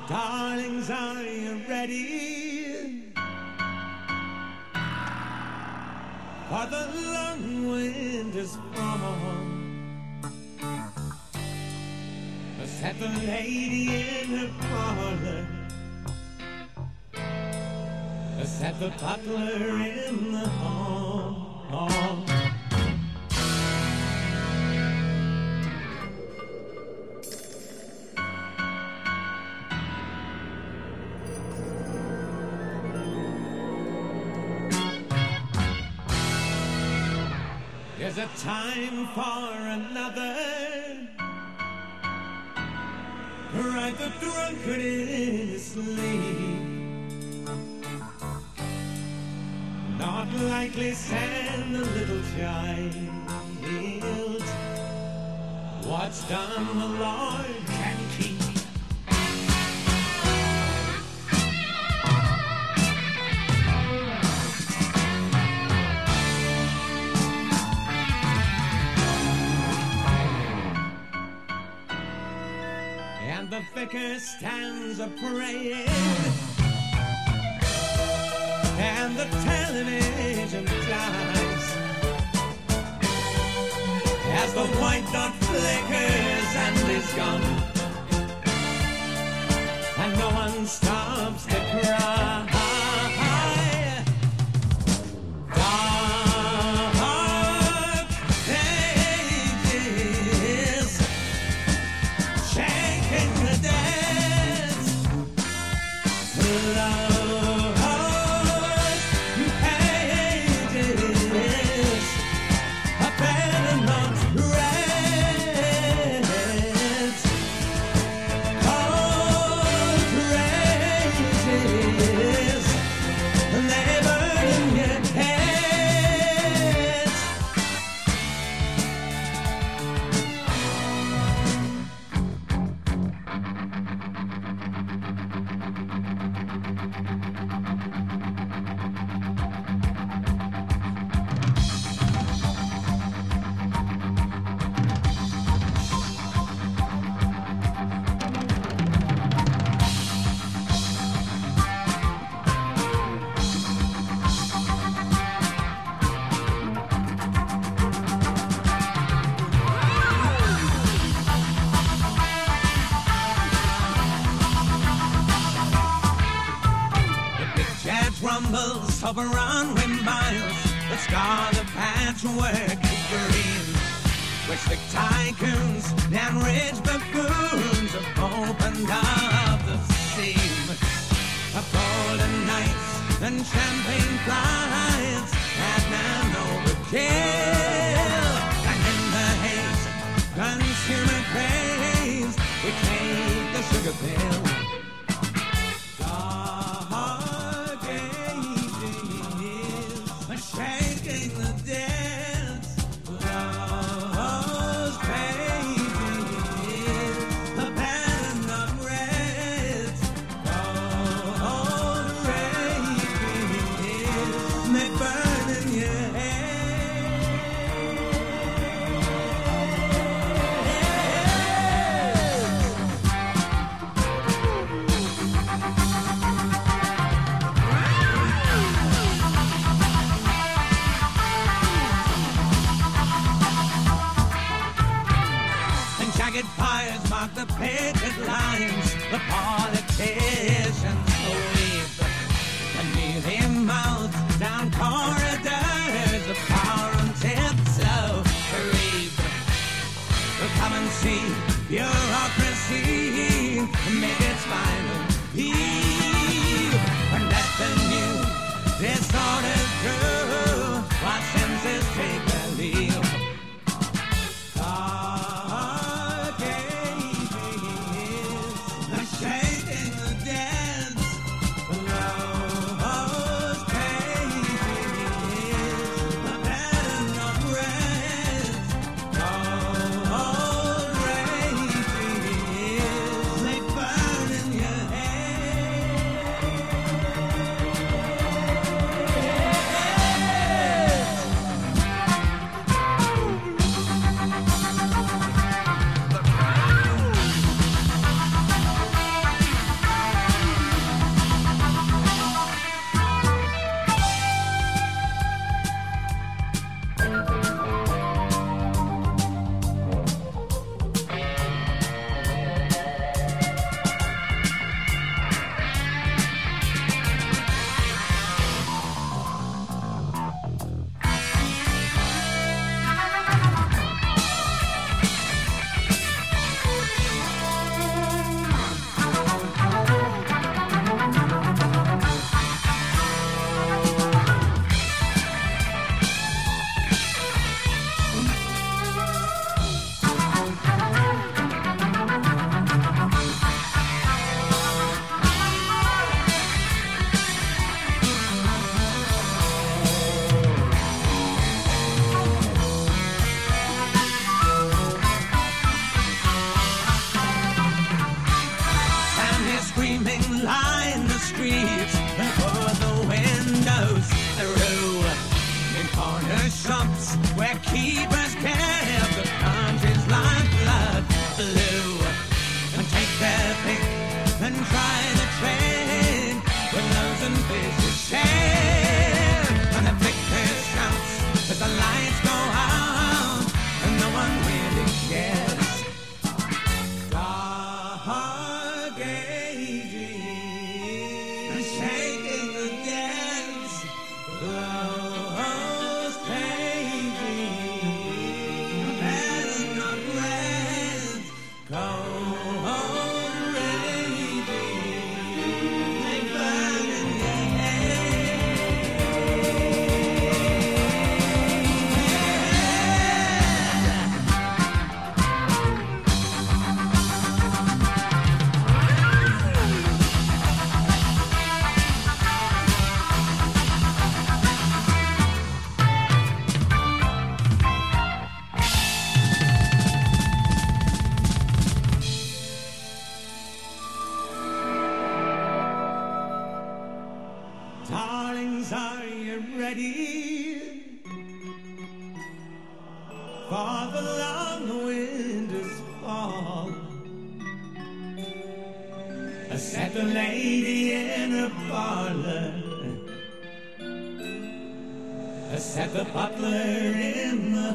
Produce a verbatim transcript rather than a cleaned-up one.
Darlings, are you ready for the long winter's fall? Set the lady in her parlor, set the butler in the hall. There's a time for another, right the drunkard in his sleep, not likely send a little child. What's done the Lord can keep. And the vicar stands a-praying, and the television flies as the white dot flickers and is gone, and no one stops to cry. Dark ages, shaking the dance, lost pages, a better not rest, cold crazies, they burn in your head. Rumbles over runway miles, the scarlet patchwork green, which the tycoons and rich buffoons have opened up the seam of golden nights and champagne flights at man overkill. And in the haze, consumer craze, we take the sugar pill. Shaking the dance, lost pages, a pattern of reds, cold rages, they burn in your jagged fires mark the picket lines, the politicians weep beneath their mouths down corridors of power on tips of creep. But come and see bureaucracy make its final heave, and let the new disorder through while senses take their leave. Rain. where keepers kept the country's lifeblood blue, and take their pick and try the trade with loaves and fishes share, and they flick their shouts as the lights go out, and no one really cares. Dark ages and shaking against closed pages, better not rest, cold raging, they burn in your darlings, are you ready for the long winter's fall? I set the lady in a parlor, I set the butler in the